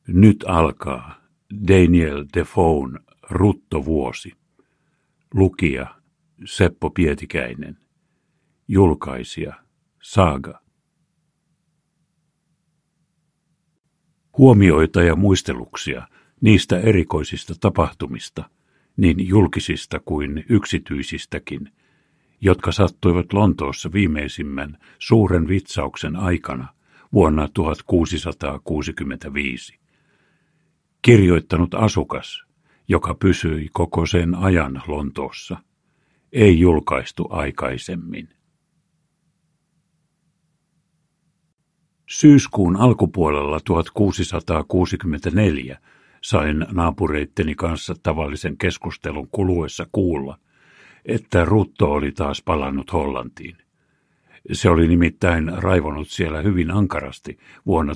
Nyt alkaa Daniel Defoen Ruttovuosi. Lukija Seppo Pietikäinen. Julkaisija Saga. Huomioita ja muisteluksia niistä erikoisista tapahtumista, niin julkisista kuin yksityisistäkin, jotka sattuivat Lontoossa viimeisimmän suuren vitsauksen aikana vuonna 1665. Kirjoittanut asukas, joka pysyi koko sen ajan Lontoossa, ei julkaistu aikaisemmin. Syyskuun alkupuolella 1664 sain naapureitteni kanssa tavallisen keskustelun kuluessa kuulla, että Rutto oli taas palannut Hollantiin. Se oli nimittäin raivonut siellä hyvin ankarasti vuonna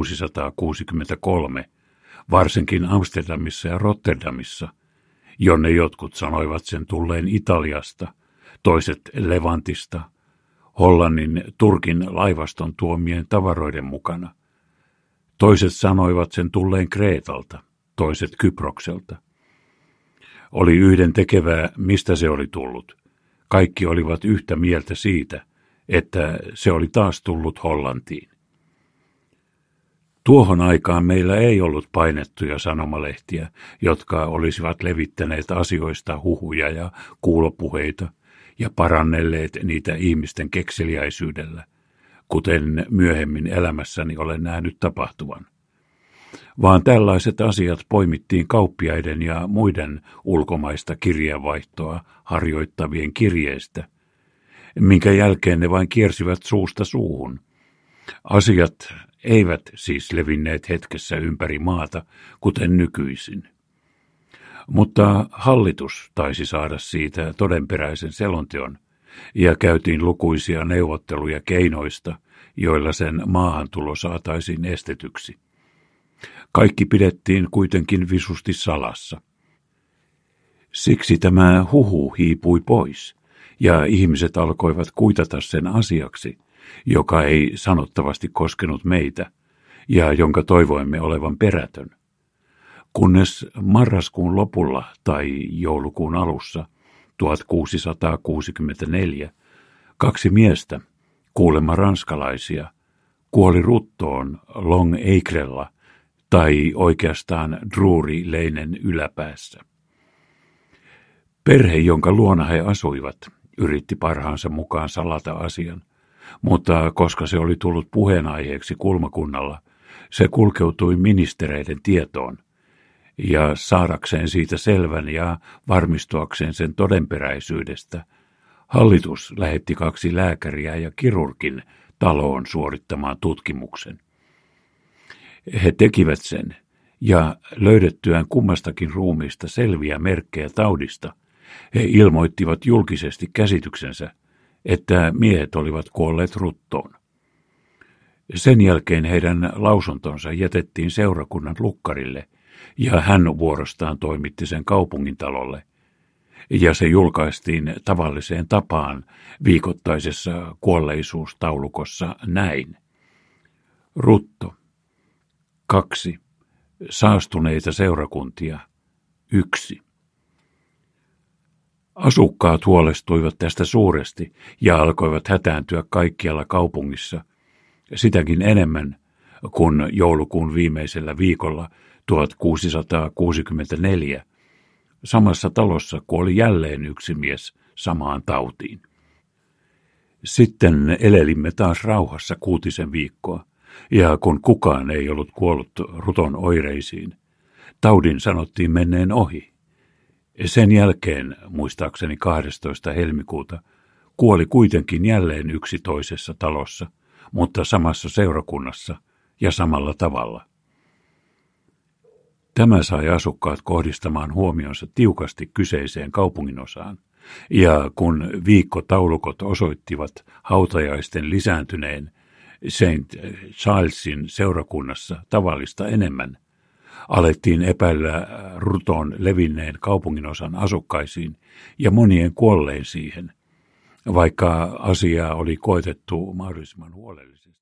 1663, varsinkin Amsterdamissa ja Rotterdamissa, jonne jotkut sanoivat sen tulleen Italiasta, toiset Levantista, Hollannin Turkin laivaston tuomien tavaroiden mukana. Toiset sanoivat sen tulleen Kreetalta, toiset Kyprokselta. Oli yhdentekevää, mistä se oli tullut. Kaikki olivat yhtä mieltä siitä, että se oli taas tullut Hollantiin. Tuohon aikaan meillä ei ollut painettuja sanomalehtiä, jotka olisivat levittäneet asioista huhuja ja kuulopuheita ja parannelleet niitä ihmisten kekseliäisyydellä, kuten myöhemmin elämässäni olen nähnyt tapahtuvan. Vaan tällaiset asiat poimittiin kauppiaiden ja muiden ulkomaista kirjeenvaihtoa harjoittavien kirjeistä, minkä jälkeen ne vain kiersivät suusta suuhun. Asiat eivät siis levinneet hetkessä ympäri maata, kuten nykyisin. Mutta hallitus taisi saada siitä todenperäisen selonteon, ja käytiin lukuisia neuvotteluja keinoista, joilla sen maahantulo saataisiin estetyksi. Kaikki pidettiin kuitenkin visusti salassa. Siksi tämä huhu hiipui pois, ja ihmiset alkoivat kuitata sen asiaksi, joka ei sanottavasti koskenut meitä, ja jonka toivoimme olevan perätön. Kunnes marraskuun lopulla tai joulukuun alussa 1664 kaksi miestä, kuulemma ranskalaisia, kuoli Ruttoon Long Acrella tai oikeastaan Drury-Lanen yläpäässä. Perhe, jonka luona he asuivat, yritti parhaansa mukaan salata asian, mutta koska se oli tullut puheenaiheeksi kulmakunnalla, se kulkeutui ministereiden tietoon, ja saadakseen siitä selvän ja varmistuakseen sen todenperäisyydestä, hallitus lähetti 2 lääkäriä ja kirurgin taloon suorittamaan tutkimuksen. He tekivät sen, ja löydettyään kummastakin ruumiista selviä merkkejä taudista, he ilmoittivat julkisesti käsityksensä, että miehet olivat kuolleet Ruttoon. Sen jälkeen heidän lausuntonsa jätettiin seurakunnan lukkarille, ja hän vuorostaan toimitti sen kaupungintalolle, ja se julkaistiin tavalliseen tapaan viikoittaisessa kuolleisuustaulukossa näin. Rutto. 2. Saastuneita seurakuntia. 1. Asukkaat huolestuivat tästä suuresti ja alkoivat hätääntyä kaikkialla kaupungissa, sitäkin enemmän, kun joulukuun viimeisellä viikolla 1664 samassa talossa kuoli jälleen yksi mies samaan tautiin. Sitten elelimme taas rauhassa 6 viikkoa, ja kun kukaan ei ollut kuollut Ruton oireisiin, taudin sanottiin menneen ohi. Sen jälkeen, muistaakseni 12. helmikuuta, kuoli kuitenkin jälleen yksi toisessa talossa, mutta samassa seurakunnassa ja samalla tavalla. Tämä sai asukkaat kohdistamaan huomionsa tiukasti kyseiseen kaupunginosaan, ja kun viikkotaulukot osoittivat hautajaisten lisääntyneen St. Gilesin seurakunnassa tavallista enemmän, alettiin epäillä Ruton levinneen kaupunginosan asukkaisiin ja monien kuolleen siihen, vaikka asiaa oli koetettu mahdollisimman huolellisesti.